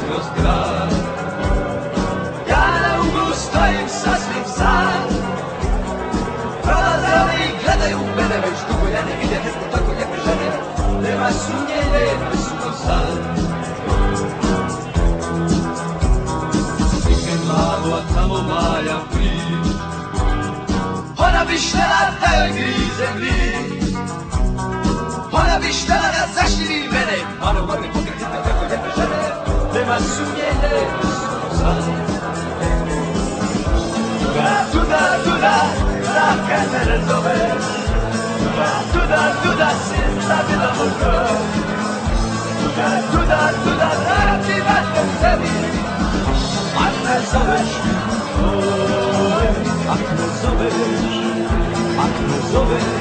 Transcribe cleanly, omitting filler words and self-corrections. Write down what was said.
kroz grad. Ja na uglu stojim sasvim sam, prolaze oni i gledaju mene, već dugo ja ne vidim tako lijepe žene. Nema sumnje, nema su to sad. Mlavo, a tamo Maja prič, ona bi štela da joj grize mlič, ona bi štela da zaštiti mene, malo mogli pokriti da tako lijepe žene, nema sumnje, nema su sad. Tuda, tuda, kad mene zoveš, tuda, si stavila mu krov, tuda, da ti važem sebi. Ak me zoveš, oj, ak me zoveš,